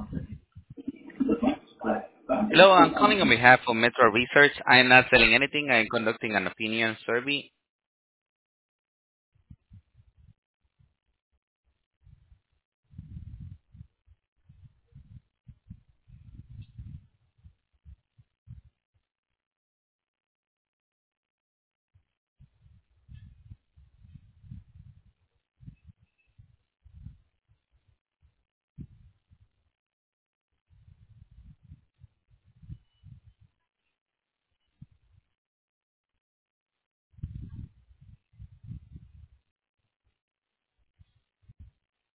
Hello, I'm calling on behalf of Metro Research. I am not selling anything. I am conducting an opinion survey.